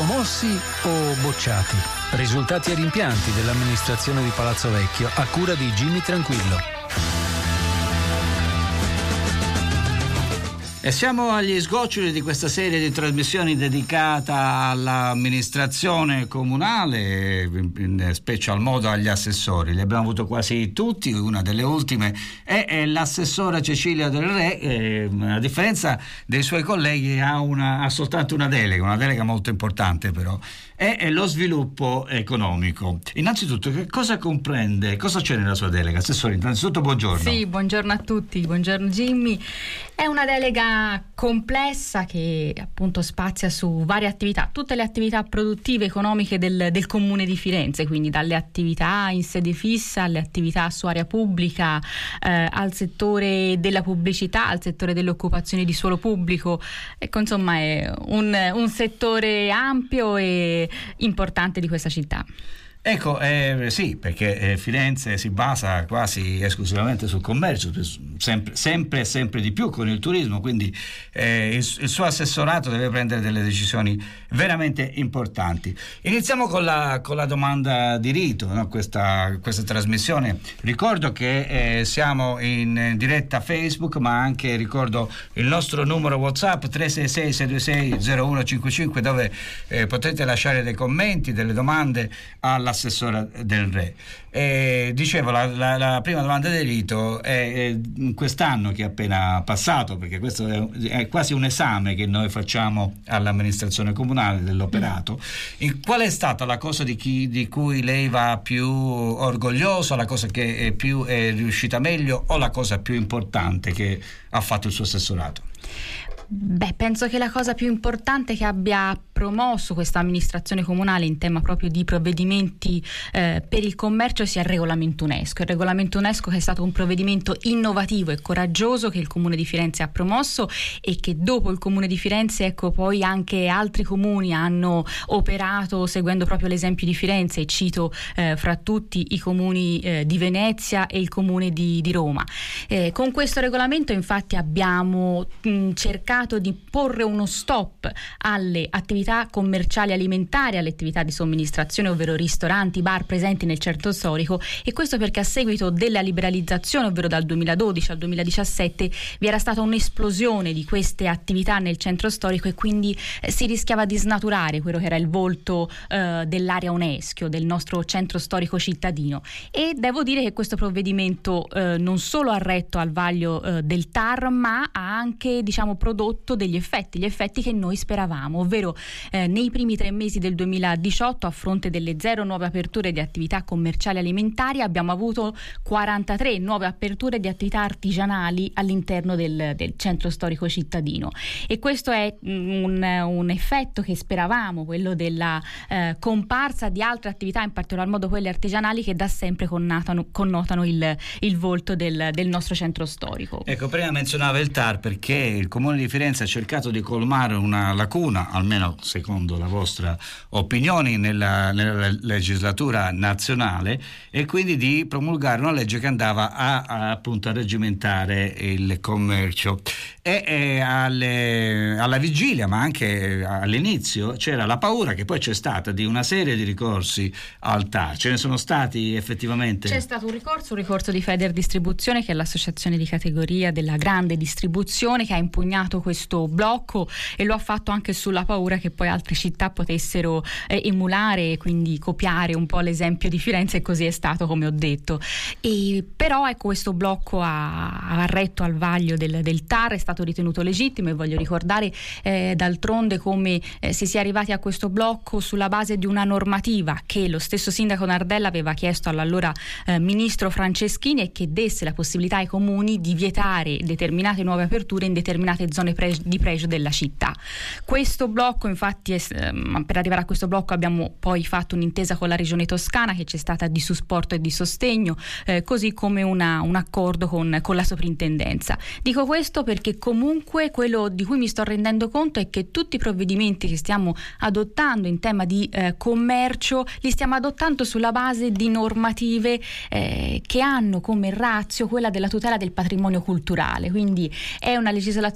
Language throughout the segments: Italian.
promossi o bocciati? Risultati e rimpianti dell'amministrazione di Palazzo Vecchio a cura di Jimmy Tranquillo. E siamo agli sgoccioli di questa serie di trasmissioni dedicata all'amministrazione comunale, in special modo agli assessori. Li abbiamo avuto quasi tutti. Una delle ultime è l'assessora Cecilia Del Re, a differenza dei suoi colleghi ha soltanto una delega molto importante però, è lo sviluppo economico. Innanzitutto, che cosa comprende, cosa c'è nella sua delega? Assessore, innanzitutto buongiorno. Sì, buongiorno a tutti, buongiorno Jimmy. È una delega complessa che appunto spazia su varie attività, tutte le attività produttive economiche del Comune di Firenze, quindi dalle attività in sede fissa alle attività su area pubblica, al settore della pubblicità, al settore delle occupazioni di suolo pubblico. Ecco, insomma è un settore ampio e importante di questa città. Ecco, sì, perché Firenze si basa quasi esclusivamente sul commercio, sempre di più con il turismo, quindi il suo assessorato deve prendere delle decisioni veramente importanti. Iniziamo con la domanda di rito, no? Questa trasmissione. Ricordo che siamo in diretta Facebook, ma anche ricordo il nostro numero WhatsApp 366-626-0155, dove potete lasciare dei commenti, delle domande all'assessora Del Re. Dicevo, la prima domanda di rito è quest'anno che è appena passato, perché questo è quasi un esame che noi facciamo all'amministrazione comunale dell'operato. Qual è stata la cosa di cui lei va più orgoglioso, la cosa che più è riuscita meglio, o la cosa più importante che ha fatto il suo assessorato? Beh, penso che la cosa più importante che abbia promosso questa amministrazione comunale in tema proprio di provvedimenti per il commercio sia il regolamento UNESCO. Il regolamento UNESCO, che è stato un provvedimento innovativo e coraggioso che il Comune di Firenze ha promosso e che dopo il Comune di Firenze, ecco, poi anche altri comuni hanno operato seguendo proprio l'esempio di Firenze, e cito fra tutti i comuni di Venezia e il Comune di Roma. Con questo regolamento infatti abbiamo cercato di porre uno stop alle attività commerciali alimentari, alle attività di somministrazione, ovvero ristoranti, bar presenti nel centro storico, e questo perché a seguito della liberalizzazione, ovvero dal 2012 al 2017, vi era stata un'esplosione di queste attività nel centro storico e quindi si rischiava di snaturare quello che era il volto dell'area UNESCO, del nostro centro storico cittadino. E devo dire che questo provvedimento non solo ha retto al vaglio del TAR, ma ha anche, prodotto gli effetti che noi speravamo, ovvero nei primi 3 mesi del 2018, a fronte delle 0 nuove aperture di attività commerciali alimentari, abbiamo avuto 43 nuove aperture di attività artigianali all'interno del centro storico cittadino, e questo è un effetto che speravamo, quello della comparsa di altre attività, in particolar modo quelle artigianali, che da sempre connotano il volto del nostro centro storico. Ecco, prima menzionava il TAR perché il Comune di Firenze ha cercato di colmare una lacuna, almeno secondo la vostra opinione, nella legislatura nazionale, e quindi di promulgare una legge che andava appunto a reggimentare il commercio. E alla vigilia, ma anche all'inizio, c'era la paura, che poi c'è stata, di una serie di ricorsi al TAR. Ce ne sono stati effettivamente? C'è stato un ricorso di Feder Distribuzione, che è l'associazione di categoria della grande distribuzione, che ha impugnato questo blocco, e lo ha fatto anche sulla paura che poi altre città potessero emulare e quindi copiare un po' l'esempio di Firenze, e così è stato, come ho detto. Però ecco, questo blocco ha retto al vaglio del TAR, è stato ritenuto legittimo, e voglio ricordare d'altronde come si sia arrivati a questo blocco sulla base di una normativa che lo stesso sindaco Nardella aveva chiesto all'allora ministro Franceschini, e che desse la possibilità ai comuni di vietare determinate nuove aperture in determinate zone di pregio della città. Questo blocco, infatti, per arrivare a questo blocco abbiamo poi fatto un'intesa con la Regione Toscana, che c'è stata di supporto e di sostegno, così come un accordo con la soprintendenza. Dico questo perché comunque quello di cui mi sto rendendo conto è che tutti i provvedimenti che stiamo adottando in tema di commercio li stiamo adottando sulla base di normative che hanno come ratio quella della tutela del patrimonio culturale, quindi è una legislazione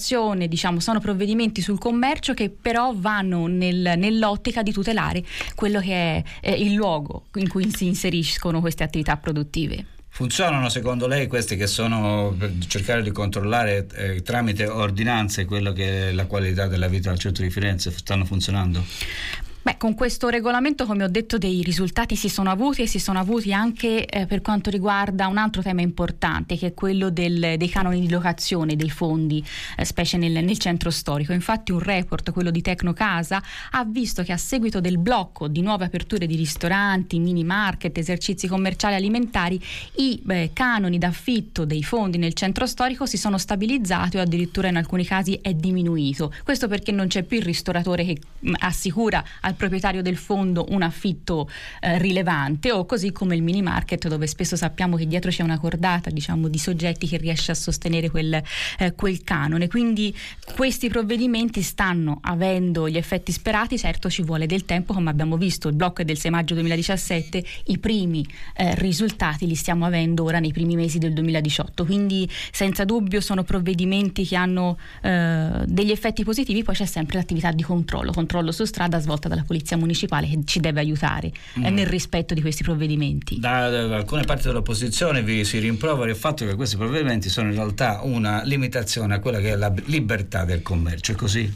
sono provvedimenti sul commercio che però vanno nell'ottica di tutelare quello che è il luogo in cui si inseriscono queste attività produttive. Funzionano secondo lei questi che sono per cercare di controllare tramite ordinanze quello che è la qualità della vita al centro di Firenze? Stanno funzionando? Beh, con questo regolamento, come ho detto, dei risultati si sono avuti anche per quanto riguarda un altro tema importante, che è quello dei canoni di locazione dei fondi, specie nel centro storico. Infatti un report, quello di Tecnocasa, ha visto che a seguito del blocco di nuove aperture di ristoranti, mini market, esercizi commerciali alimentari, i canoni d'affitto dei fondi nel centro storico si sono stabilizzati o addirittura in alcuni casi è diminuito. Questo perché non c'è più il ristoratore che assicura al proprietario del fondo un affitto rilevante, o così come il mini market, dove spesso sappiamo che dietro c'è una cordata di soggetti che riesce a sostenere quel canone. Quindi questi provvedimenti stanno avendo gli effetti sperati. Certo, ci vuole del tempo, come abbiamo visto il blocco è del 6 maggio 2017, i primi risultati li stiamo avendo ora nei primi mesi del 2018, quindi senza dubbio sono provvedimenti che hanno degli effetti positivi. Poi c'è sempre l'attività di controllo su strada svolta dalla Polizia Municipale, che ci deve aiutare nel rispetto di questi provvedimenti. Da alcune parti dell'opposizione vi si rimprovera il fatto che questi provvedimenti sono in realtà una limitazione a quella che è la libertà del commercio, è così?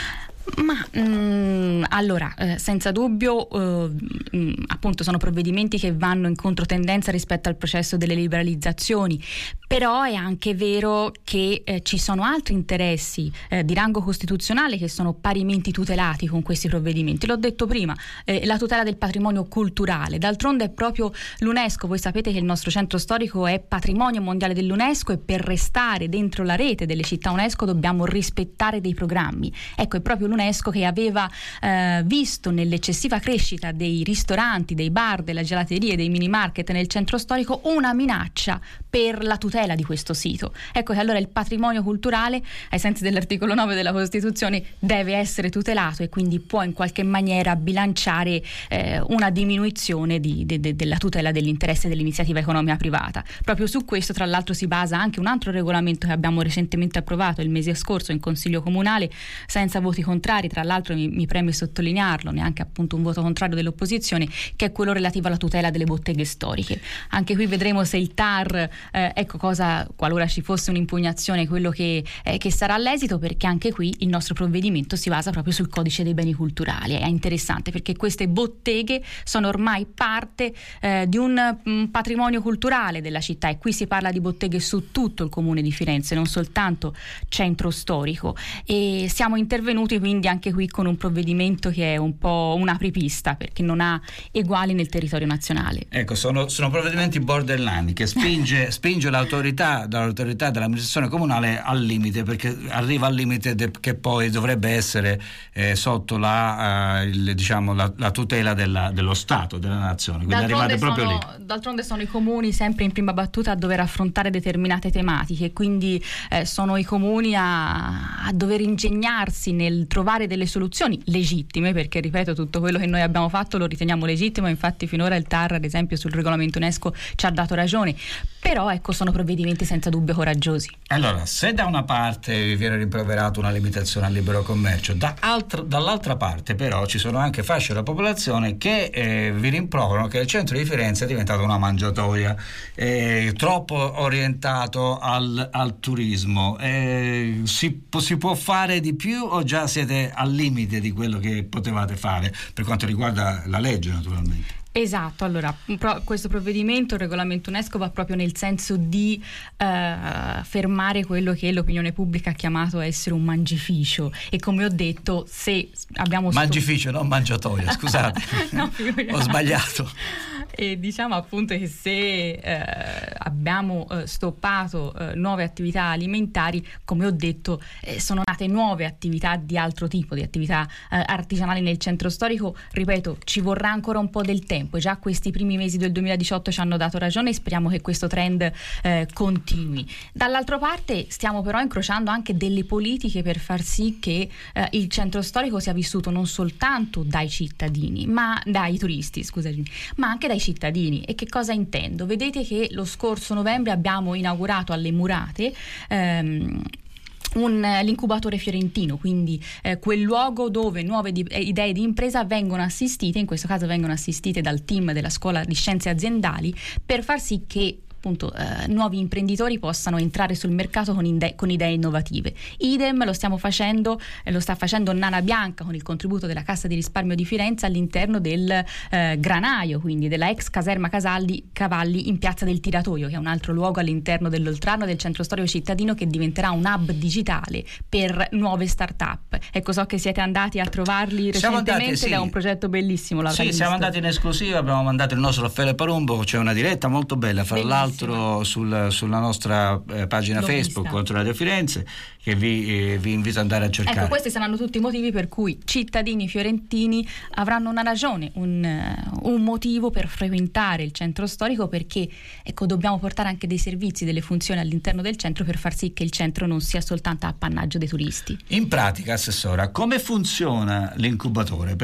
Ma allora, senza dubbio appunto sono provvedimenti che vanno in controtendenza rispetto al processo delle liberalizzazioni, però è anche vero che ci sono altri interessi di rango costituzionale che sono parimenti tutelati con questi provvedimenti. L'ho detto prima, la tutela del patrimonio culturale. D'altronde è proprio l'UNESCO, voi sapete che il nostro centro storico è patrimonio mondiale dell'UNESCO, e per restare dentro la rete delle città UNESCO dobbiamo rispettare dei programmi. Ecco, è proprio l'UNESCO che aveva visto nell'eccessiva crescita dei ristoranti, dei bar, della gelateria e dei mini market nel centro storico una minaccia per la tutela di questo sito. Ecco che allora il patrimonio culturale, ai sensi dell'articolo 9 della Costituzione, deve essere tutelato, e quindi può in qualche maniera bilanciare una diminuzione della tutela dell'interesse dell'iniziativa economica privata. Proprio su questo, tra l'altro, si basa anche un altro regolamento che abbiamo recentemente approvato il mese scorso in Consiglio Comunale, senza voti contrari, tra l'altro mi preme sottolinearlo, neanche appunto un voto contrario dell'opposizione, che è quello relativo alla tutela delle botteghe storiche. Anche qui vedremo se il TAR qualora ci fosse un'impugnazione, quello che sarà l'esito, perché anche qui il nostro provvedimento si basa proprio sul codice dei beni culturali. È interessante perché queste botteghe sono ormai parte di un patrimonio culturale della città, e qui si parla di botteghe su tutto il comune di Firenze, non soltanto centro storico, e siamo intervenuti quindi anche qui con un provvedimento che è un po' un apripista, perché non ha eguali nel territorio nazionale. Ecco, sono provvedimenti borderline che spinge l'autorità dell'amministrazione comunale al limite, perché arriva al limite che poi dovrebbe essere sotto la tutela dello Stato, della nazione. Quindi arrivate proprio lì. D'altronde sono i comuni sempre in prima battuta a dover affrontare determinate tematiche, quindi sono i comuni a dover ingegnarsi nel trovare delle soluzioni legittime, perché ripeto, tutto quello che noi abbiamo fatto lo riteniamo legittimo, infatti finora il TAR, ad esempio, sul regolamento UNESCO ci ha dato ragione, però ecco, sono provvedimenti senza dubbio coraggiosi. Allora, se da una parte vi viene rimproverato una limitazione al libero commercio, dall'altra parte però ci sono anche fasce della popolazione che vi rimproverano che il centro di Firenze è diventato una mangiatoia, troppo orientato al turismo. Si può fare di più, o già siete al limite di quello che potevate fare per quanto riguarda la legge, naturalmente? Esatto, allora questo provvedimento, il regolamento UNESCO, va proprio nel senso di fermare quello che l'opinione pubblica ha chiamato essere un mangificio, e come ho detto, se abbiamo mangificio, non mangiatoia, scusate. No, ho sbagliato. E diciamo appunto che se abbiamo stoppato nuove attività alimentari, come ho detto, sono nate nuove attività di altro tipo, di attività artigianali nel centro storico. Ripeto, ci vorrà ancora un po' del tempo. Già questi primi mesi del 2018 ci hanno dato ragione, e speriamo che questo trend continui. Dall'altra parte stiamo però incrociando anche delle politiche per far sì che il centro storico sia vissuto non soltanto dai cittadini, ma dai turisti, scusami, ma anche dai cittadini. E che cosa intendo? Vedete che lo scorso novembre abbiamo inaugurato alle Murate l'incubatore fiorentino, quindi quel luogo dove nuove idee di impresa vengono assistite, in questo caso vengono assistite dal team della Scuola di Scienze Aziendali, per far sì che appunto nuovi imprenditori possano entrare sul mercato con idee innovative. Idem lo sta facendo Nana Bianca con il contributo della Cassa di Risparmio di Firenze all'interno del Granaio, quindi della ex caserma Cavalli in Piazza del Tiratoio, che è un altro luogo all'interno dell'Oltrarno, del centro storico cittadino, che diventerà un hub digitale per nuove start-up. Ecco, so che siete andati a trovarli recentemente ed è un progetto bellissimo. Sì, siamo andati in esclusiva, abbiamo mandato il nostro Raffaele Parumbo, c'è una diretta molto bella, fra l'altro sulla nostra pagina Facebook contro Radio Firenze, che vi invito ad andare a cercare. Ecco, questi saranno tutti i motivi per cui cittadini fiorentini avranno una ragione, un motivo per frequentare il centro storico, perché ecco, dobbiamo portare anche dei servizi, delle funzioni all'interno del centro per far sì che il centro non sia soltanto appannaggio dei turisti. In pratica, Assessora, come funziona l'incubatore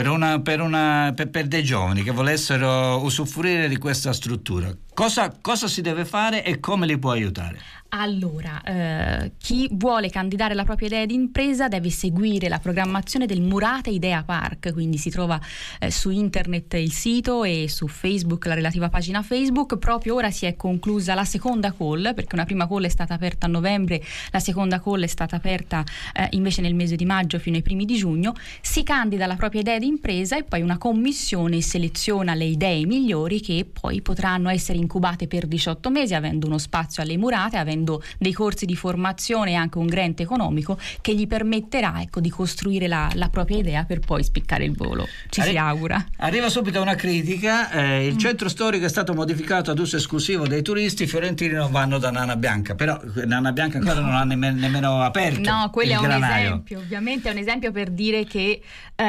per dei giovani che volessero usufruire di questa struttura? Cosa si deve fare e come li può aiutare? Allora, chi vuole candidare la propria idea di impresa deve seguire la programmazione del Murata Idea Park, quindi si trova su internet il sito e su Facebook la relativa pagina Facebook. Proprio ora si è conclusa la seconda call, perché una prima call è stata aperta a novembre, la seconda call è stata aperta invece nel mese di maggio fino ai primi di giugno. Si candida la propria idea di impresa e poi una commissione seleziona le idee migliori, che poi potranno essere incubate per 18 mesi, avendo uno spazio alle Murate, avendo dei corsi di formazione e anche un grant economico che gli permetterà, ecco, di costruire la propria idea per poi spiccare il volo. Si augura. Arriva subito una critica: il centro storico è stato modificato ad uso esclusivo dei turisti, i fiorentini non vanno da Nana Bianca, però Nana Bianca ancora non ha nemmeno aperto. No, quello è un Granaio. esempio, ovviamente è un esempio per dire che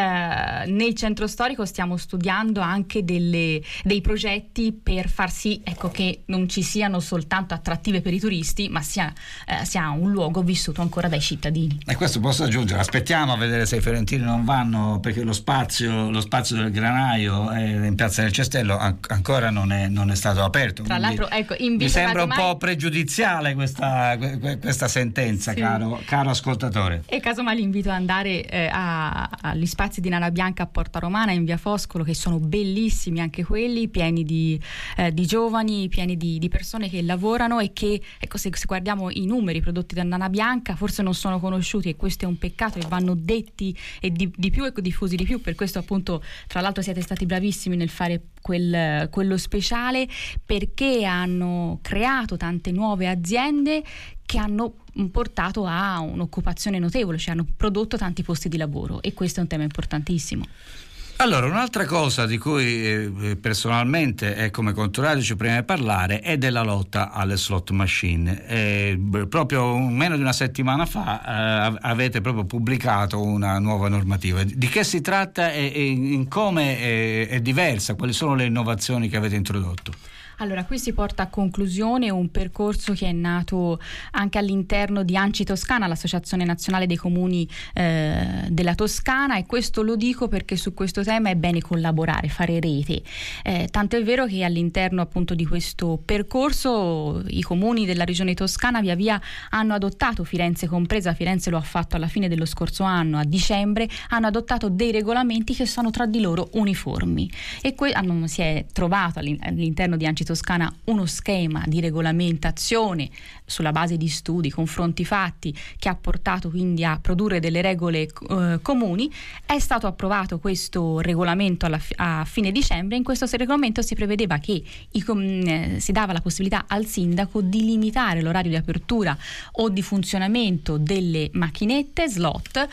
nel centro storico stiamo studiando anche dei progetti per far sì, ecco, che non ci siano soltanto attrattive per i turisti, ma sia un luogo vissuto ancora dai cittadini. E questo posso aggiungere, aspettiamo a vedere se i fiorentini non vanno, perché lo spazio del Granaio in Piazza del Cestello ancora non è stato aperto. Tra l'altro, ecco, mi sembra un po' pregiudiziale questa sentenza, sì. caro ascoltatore. E casomai l'invito ad andare agli spazi di Nana Bianca a Porta Romana, in via Foscolo, che sono bellissimi anche quelli, pieni di giovani, pieni di persone che lavorano e che, ecco, se guardiamo i numeri prodotti da Nana Bianca, forse non sono conosciuti, e questo è un peccato, e vanno detti e di più e diffusi di più. Per questo, appunto, tra l'altro siete stati bravissimi nel fare quello speciale, perché hanno creato tante nuove aziende che hanno portato a un'occupazione notevole, cioè hanno prodotto tanti posti di lavoro, e questo è un tema importantissimo. Allora, un'altra cosa di cui personalmente e come Controradio ci preme parlare è della lotta alle slot machine. Proprio meno di una settimana fa avete proprio pubblicato una nuova normativa. Di che si tratta e in come è diversa? Quali sono le innovazioni che avete introdotto? Allora, qui si porta a conclusione un percorso che è nato anche all'interno di ANCI Toscana, l'Associazione Nazionale dei Comuni della Toscana, e questo lo dico perché su questo tema è bene collaborare, fare rete. Tanto è vero che all'interno, appunto, di questo percorso i comuni della regione toscana via via hanno adottato, Firenze compresa, Firenze lo ha fatto alla fine dello scorso anno, a dicembre, hanno adottato dei regolamenti che sono tra di loro uniformi, e si è trovato all'interno di ANCI Toscana uno schema di regolamentazione sulla base di studi, confronti fatti, che ha portato quindi a produrre delle regole comuni. È stato approvato questo regolamento a fine dicembre. In questo regolamento si prevedeva che si dava la possibilità al sindaco di limitare l'orario di apertura o di funzionamento delle macchinette slot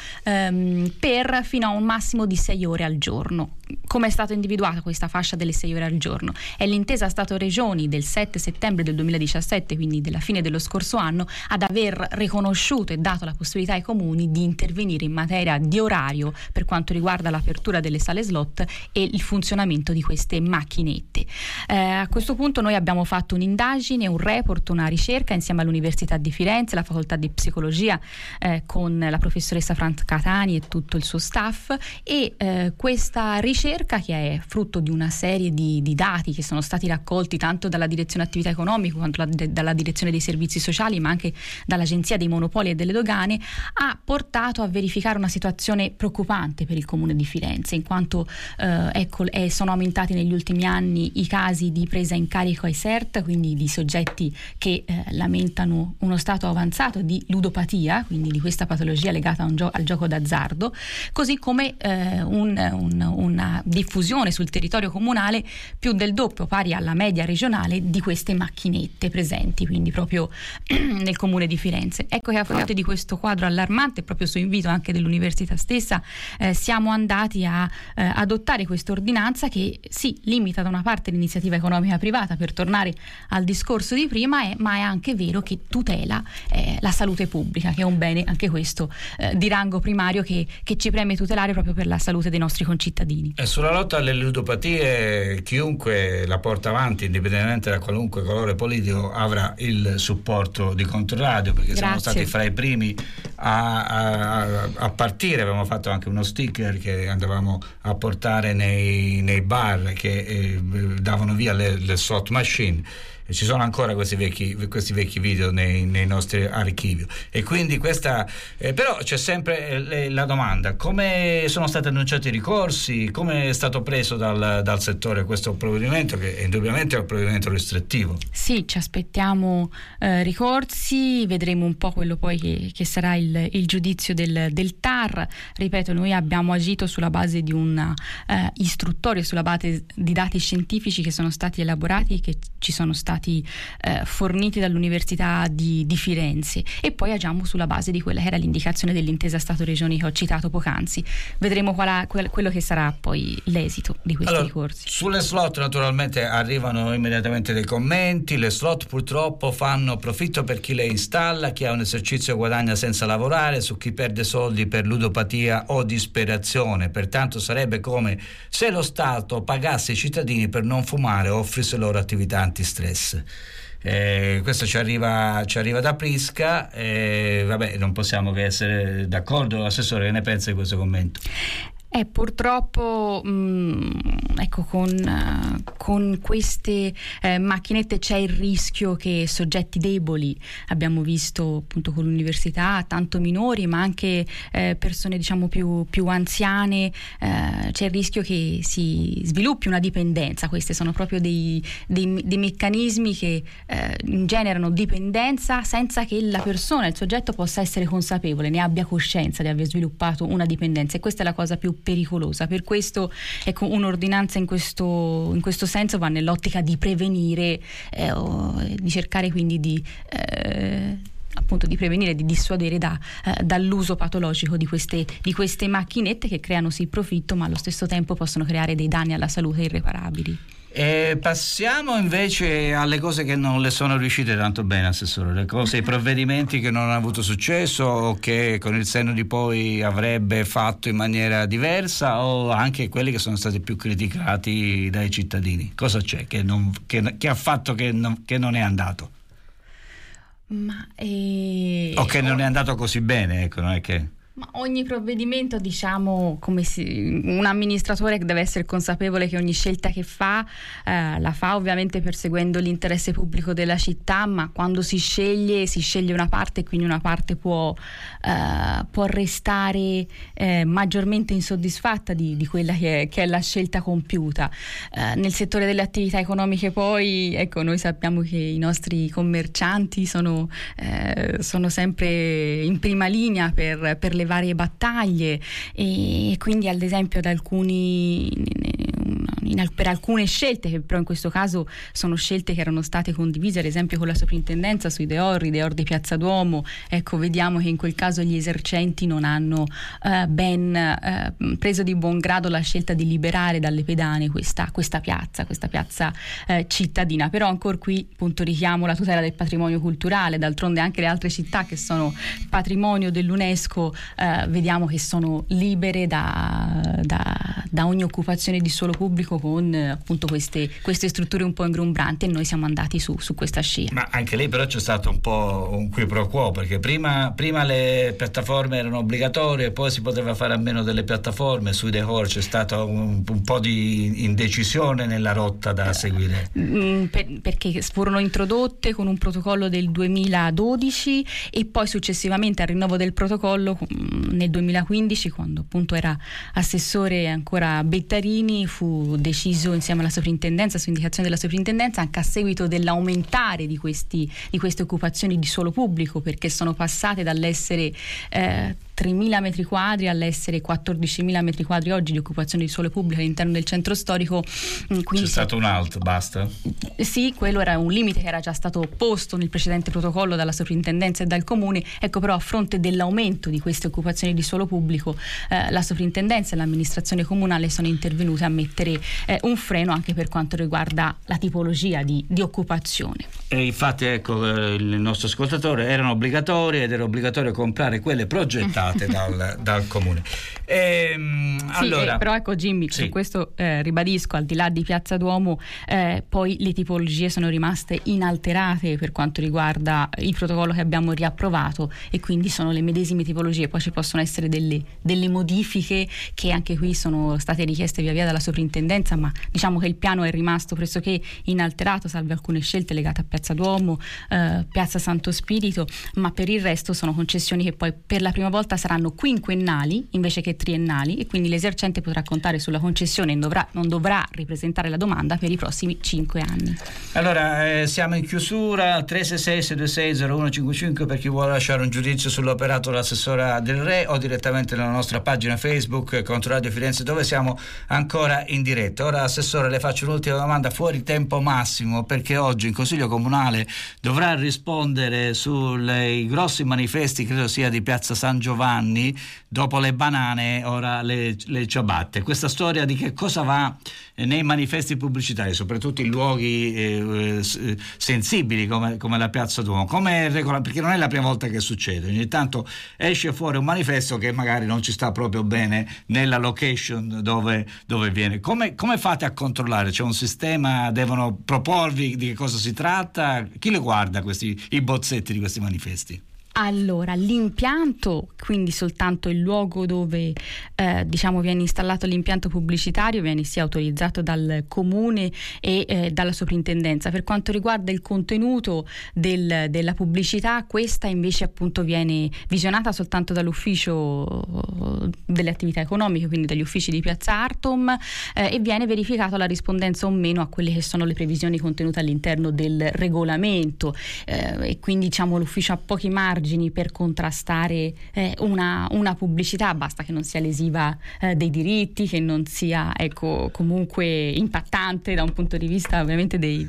per fino a un massimo di 6 ore al giorno. Come è stata individuata questa fascia delle 6 ore al giorno? È l'intesa Stato-Regioni del 7 settembre del 2017, quindi della fine dello scorso anno, ad aver riconosciuto e dato la possibilità ai comuni di intervenire in materia di orario per quanto riguarda l'apertura delle sale slot e il funzionamento di queste macchinette. A questo punto noi abbiamo fatto un'indagine, un report, una ricerca insieme all'Università di Firenze, la Facoltà di Psicologia, con la professoressa Franca Catani e tutto il suo staff, e questa ricerca ricerca che è frutto di una serie di dati che sono stati raccolti tanto dalla direzione attività economiche quanto dalla direzione dei servizi sociali, ma anche dall'Agenzia dei Monopoli e delle Dogane, ha portato a verificare una situazione preoccupante per il Comune di Firenze, in quanto sono aumentati negli ultimi anni i casi di presa in carico ai SERT, quindi di soggetti che lamentano uno stato avanzato di ludopatia, quindi di questa patologia legata al gioco d'azzardo, così come una diffusione sul territorio comunale più del doppio, pari alla media regionale, di queste macchinette presenti, quindi proprio nel Comune di Firenze. Ecco che a fronte di questo quadro allarmante, proprio su invito anche dell'università stessa, siamo andati a adottare questa ordinanza che sì, limita da una parte l'iniziativa economica privata, per tornare al discorso di prima, ma è anche vero che tutela la salute pubblica, che è un bene anche questo di rango primario che ci preme tutelare proprio per la salute dei nostri concittadini. E sulla lotta alle ludopatie chiunque la porta avanti, indipendentemente da qualunque colore politico, avrà il supporto di Controradio, perché siamo stati fra i primi a partire. Avevamo fatto anche uno sticker che andavamo a portare nei bar che davano via le slot machine. E ci sono ancora questi vecchi video nei nostri archivi, e quindi però c'è sempre la domanda: come sono stati annunciati i ricorsi, come è stato preso dal settore questo provvedimento, che indubbiamente è un provvedimento restrittivo? Sì, ci aspettiamo ricorsi, vedremo un po' quello poi che sarà il giudizio del TAR. Ripeto, noi abbiamo agito sulla base di un istruttorio, sulla base di dati scientifici che sono stati elaborati e che ci sono stati forniti dall'Università di Firenze, e poi agiamo sulla base di quella che era l'indicazione dell'intesa Stato-Regioni che ho citato poc'anzi. Vedremo quello che sarà poi l'esito di questi ricorsi. Sulle slot naturalmente arrivano immediatamente dei commenti. Le slot purtroppo fanno profitto per chi le installa, chi ha un esercizio guadagna senza lavorare, su chi perde soldi per ludopatia o disperazione. Pertanto sarebbe come se lo Stato pagasse i cittadini per non fumare o offrisse loro attività antistress. Questo ci arriva da Prisca, non possiamo che essere d'accordo. Assessore, che ne pensa di questo commento? Purtroppo ecco, con queste macchinette c'è il rischio che soggetti deboli, abbiamo visto appunto con l'università, tanto minori ma anche persone diciamo più anziane, c'è il rischio che si sviluppi una dipendenza. Questi sono proprio dei meccanismi che generano dipendenza senza che la persona, il soggetto, possa essere consapevole, ne abbia coscienza di aver sviluppato una dipendenza, e questa è la cosa più pericolosa. Per questo ecco, un'ordinanza in questo senso va nell'ottica di prevenire, di cercare quindi di prevenire, di dissuadere dall'uso patologico di queste macchinette, che creano sì profitto, ma allo stesso tempo possono creare dei danni alla salute irreparabili. Passiamo invece alle cose che non le sono riuscite tanto bene, Assessore, i provvedimenti che non hanno avuto successo, o che con il senno di poi avrebbe fatto in maniera diversa, o anche quelli che sono stati più criticati dai cittadini. Cosa c'è che ha fatto che non è andato? O che non è andato così bene, ecco, non è che... Ma ogni provvedimento, diciamo, un amministratore deve essere consapevole che ogni scelta che fa la fa ovviamente perseguendo l'interesse pubblico della città, ma quando si sceglie una parte, e quindi una parte può restare maggiormente insoddisfatta di quella che è la scelta compiuta. Nel settore delle attività economiche poi, ecco, noi sappiamo che i nostri commercianti sono sempre in prima linea per le varie battaglie, e quindi ad esempio per alcune scelte, che però in questo caso sono scelte che erano state condivise ad esempio con la soprintendenza sui Deor di Piazza Duomo, ecco, vediamo che in quel caso gli esercenti non hanno preso di buon grado la scelta di liberare dalle pedane questa piazza cittadina. Però ancora qui appunto richiamo la tutela del patrimonio culturale. D'altronde anche le altre città che sono patrimonio dell'UNESCO vediamo che sono libere da da ogni occupazione di suolo pubblico con appunto queste strutture un po' ingombranti, e noi siamo andati su questa scia. Ma anche lì però c'è stato un po' un qui pro quo, perché prima le piattaforme erano obbligatorie, poi si poteva fare a meno delle piattaforme. Sui decor c'è stato un po' di indecisione nella rotta da seguire. Perché furono introdotte con un protocollo del 2012 e poi successivamente al rinnovo del protocollo nel 2015, quando appunto era assessore ancora Bettarini, fu deciso insieme alla soprintendenza, su indicazione della soprintendenza, anche a seguito dell'aumentare di queste occupazioni di suolo pubblico, perché sono passate dall'essere 3.000 metri quadri all'essere 14.000 metri quadri oggi di occupazione di suolo pubblico all'interno del centro storico. C'è stato un alt, basta? Sì, quello era un limite che era già stato posto nel precedente protocollo dalla soprintendenza e dal comune. Ecco, però a fronte dell'aumento di queste occupazioni di suolo pubblico, la soprintendenza e l'amministrazione comunale sono intervenute a mettere un freno anche per quanto riguarda la tipologia di occupazione. E infatti, ecco, il nostro ascoltatore, erano obbligatorie ed era obbligatorio comprare quelle progettate dal comune. Allora, però ecco Jimmy, sì, su questo ribadisco, al di là di Piazza Duomo, poi le tipologie sono rimaste inalterate per quanto riguarda il protocollo che abbiamo riapprovato, e quindi sono le medesime tipologie. Poi ci possono essere delle modifiche che anche qui sono state richieste via via dalla soprintendenza, ma diciamo che il piano è rimasto pressoché inalterato, salve alcune scelte legate a Piazza Duomo, Piazza Santo Spirito, ma per il resto sono concessioni che poi per la prima volta saranno quinquennali invece che triennali, e quindi l'esercente potrà contare sulla concessione e non dovrà ripresentare la domanda per i prossimi 5 anni. Allora, siamo in chiusura. 366-626-0155 per chi vuole lasciare un giudizio sull'operato dell'assessora Del Re, o direttamente nella nostra pagina Facebook Controradio Firenze, dove siamo ancora in diretta. Ora, assessore, le faccio un'ultima domanda fuori tempo massimo, perché oggi in Consiglio Comunale dovrà rispondere sui grossi manifesti, credo sia di Piazza San Giovanni, dopo le banane, ora le ciabatte. Questa storia di che cosa va nei manifesti pubblicitari, soprattutto in luoghi sensibili come la Piazza Duomo, perché non è la prima volta che succede. Ogni tanto esce fuori un manifesto che magari non ci sta proprio bene nella location dove viene. Come fate a controllare? C'è un sistema? Devono proporvi di che cosa si tratta? Chi le guarda i bozzetti di questi manifesti? Allora, l'impianto, quindi soltanto il luogo dove viene installato l'impianto pubblicitario, viene sia autorizzato dal comune e dalla soprintendenza. Per quanto riguarda il contenuto della pubblicità, questa invece appunto viene visionata soltanto dall'ufficio delle attività economiche, quindi dagli uffici di Piazza Artom, e viene verificata la rispondenza o meno a quelle che sono le previsioni contenute all'interno del regolamento, e quindi l'ufficio ha pochi margini per contrastare una pubblicità. Basta che non sia lesiva dei diritti, che non sia comunque impattante da un punto di vista ovviamente dei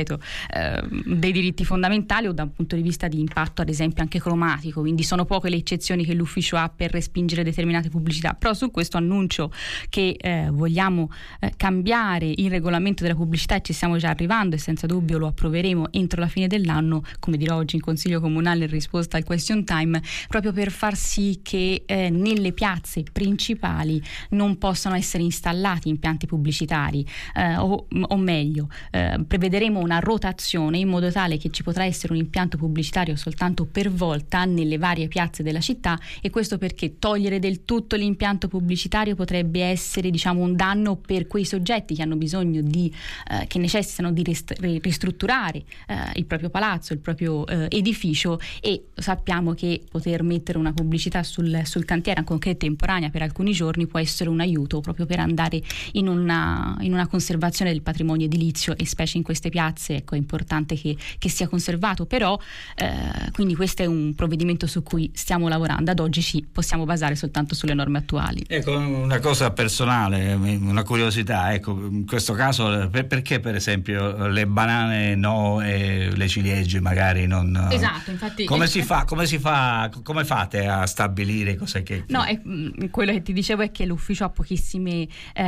diritti fondamentali, o da un punto di vista di impatto ad esempio anche cromatico. Quindi sono poche le eccezioni che l'ufficio ha per respingere determinate pubblicità. Però su questo annuncio che vogliamo cambiare il regolamento della pubblicità, e ci stiamo già arrivando, e senza dubbio lo approveremo entro la fine dell'anno, come dirò oggi in Consiglio Comunale in risposta al question time, proprio per far sì che nelle piazze principali non possano essere installati impianti pubblicitari, o meglio, prevederemo una rotazione in modo tale che ci potrà essere un impianto pubblicitario soltanto per volta nelle varie piazze della città. E questo perché togliere del tutto l'impianto pubblicitario potrebbe essere un danno per quei soggetti che hanno bisogno che necessitano di ristrutturare il proprio palazzo, il proprio edificio, e sappiamo che poter mettere una pubblicità sul cantiere, anche temporanea per alcuni giorni, può essere un aiuto proprio per andare in una conservazione del patrimonio edilizio, e specie in queste piazze è importante che sia conservato. Però quindi questo è un provvedimento su cui stiamo lavorando. Ad oggi ci possiamo basare soltanto sulle norme attuali. Ecco, una cosa personale, una curiosità, in questo caso perché per esempio le banane no e le ciliegie magari non? Esatto, infatti come fate a stabilire cos'è che? No, quello che ti dicevo è che l'ufficio ha pochissime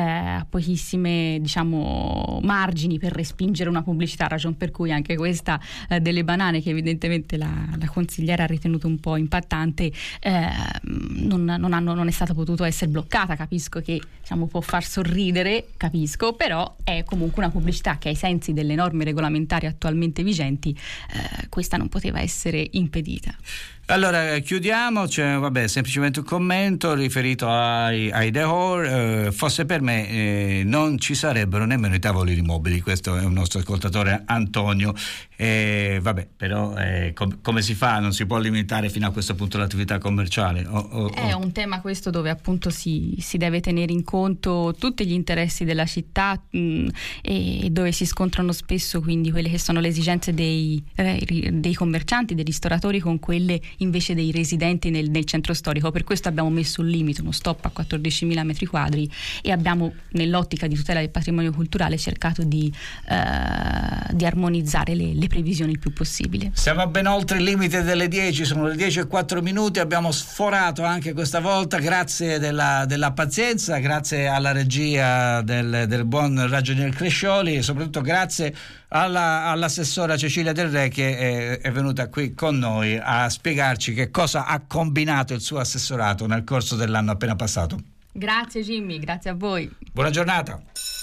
margini per respingere una pubblicità, ragion per cui anche questa delle banane, che evidentemente la consigliera ha ritenuto un po' impattante, non è stata potuto essere bloccata. Capisco che può far sorridere, però è comunque una pubblicità che ai sensi delle norme regolamentari attualmente vigenti questa non poteva essere impedita. Allora chiudiamo, semplicemente un commento riferito ai Dehors. Fosse per me non ci sarebbero nemmeno i tavoli mobili, questo è un nostro ascoltatore Antonio. Però come si fa? Non si può limitare fino a questo punto l'attività commerciale? È un tema questo dove appunto si deve tenere in conto tutti gli interessi della città e dove si scontrano spesso quindi quelle che sono le esigenze dei commercianti, dei ristoratori con quelle invece dei residenti nel centro storico. Per questo abbiamo messo un limite, uno stop a 14.000 metri quadri, e abbiamo, nell'ottica di tutela del patrimonio culturale, cercato di armonizzare le previsioni il più possibile. Siamo ben oltre il limite delle 10, sono le 10:04, abbiamo sforato anche questa volta, grazie della pazienza, grazie alla regia del buon ragionier Crescioli, e soprattutto grazie all'assessora Cecilia Del Re, che è venuta qui con noi a spiegarci che cosa ha combinato il suo assessorato nel corso dell'anno appena passato. Grazie Jimmy, grazie a voi. Buona giornata.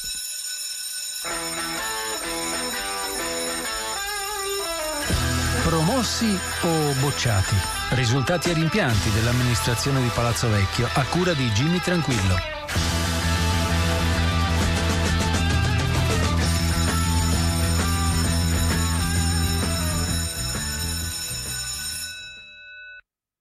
Promossi o bocciati? Risultati e rimpianti dell'amministrazione di Palazzo Vecchio a cura di Jimmy Tranquillo.